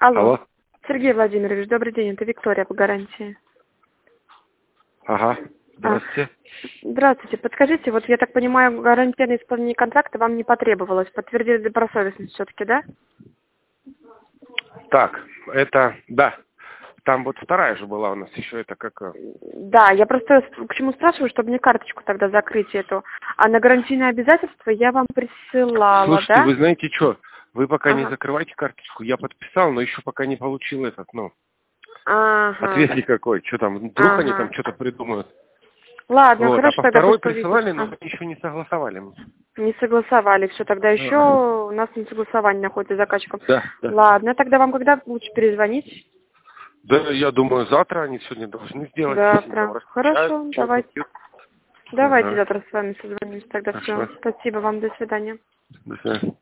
Алло. Алло. Сергей Владимирович, добрый день, это Виктория по гарантии. Ага. Здравствуйте. Здравствуйте. Подскажите, вот я так понимаю, гарантийное исполнение контракта вам не потребовалось. Подтвердили добросовестность все-таки, да? Так, это, да. Там вот вторая же была у нас еще, это как... Да, я просто к чему спрашиваю, чтобы мне карточку тогда закрыть эту. А на гарантийное обязательство я вам присылала, Слушайте, да? вы знаете что? Вы пока не Ага. закрывайте карточку. Я подписал, но еще пока не получил этот, Ага. ответ никакой. Что там, вдруг они там Ага. что-то придумают. Ладно, Вот, а хорошо, по тогда второй пусть повесит. присылали, но еще не согласовали. Не согласовали, все, тогда еще Да, у нас на согласовании находится заказчиком. да. Ладно, тогда вам когда лучше перезвонить? Да, я думаю, завтра они сегодня должны сделать. Они там Завтра. раскачают, Хорошо, что давайте. пьют. Давайте Ага. завтра с вами созвонимся тогда. Все. Хорошо. Спасибо вам, до свидания. До свидания.